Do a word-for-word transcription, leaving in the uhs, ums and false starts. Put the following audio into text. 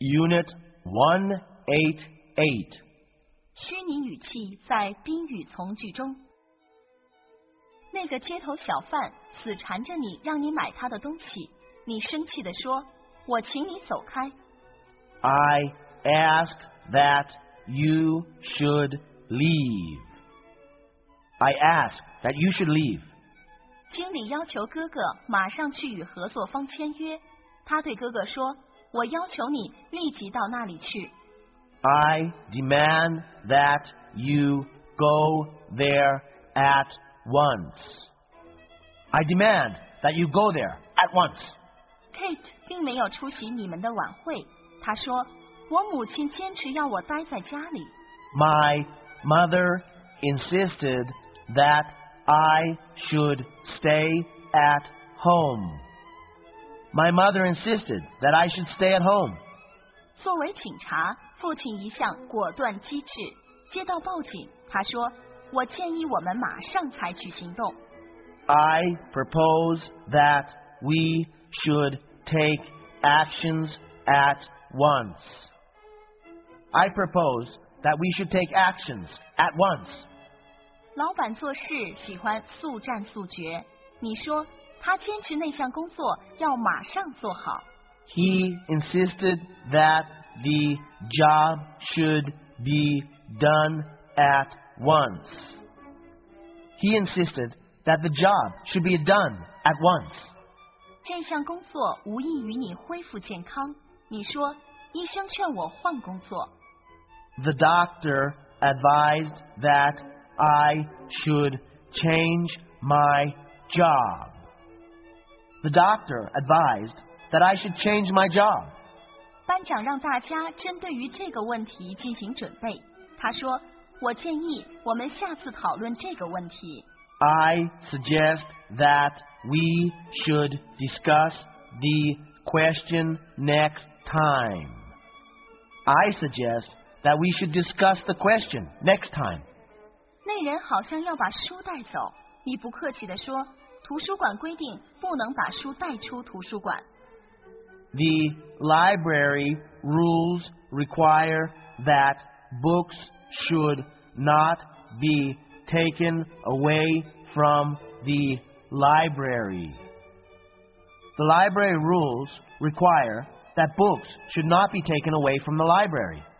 Unit one eighty-eight. 虚拟语气在宾语从句中。那个街头小贩死缠着你，让你买他的东西，你生气地说：“我请你走开。” I asked that you should leave. I asked that you should leave. 经理要求哥哥马上去与合作方签约，他对哥哥说：“我要求你立即到那里去。” I demand that you go there at once. I demand that you go there at once. Kate 并没有出席你们的晚会，她说：“我母亲坚持要我待在家里。” My mother insisted that I should stay at home. My mother insisted that I should stay at home. 作为警察，父亲一向果断机智。接到报警，他说：“我建议我们马上采取行动。” I propose that we should take actions at once. I propose that we should take actions at once. 老板做事喜欢速战速决，你说他坚持那项工作要马上做好。 He insisted that the job should be done at once. He insisted that the job should be done at once. 这项工作无益于你恢复健康，你说医生劝我换工作。 The doctor advised that I should change my job. The doctor advised that I should change my job. 班长让大家针对于这个问题进行准备。他说：“我建议我们下次讨论这个问题。” I suggest that we should discuss the question next time. I suggest that we should discuss the question next time. 那人好像要把书带走，你不客气地说：“图书馆规定不能把书带出图书馆。” The library rules require that books should not be taken away from the library. The library rules require that books should not be taken away from the library.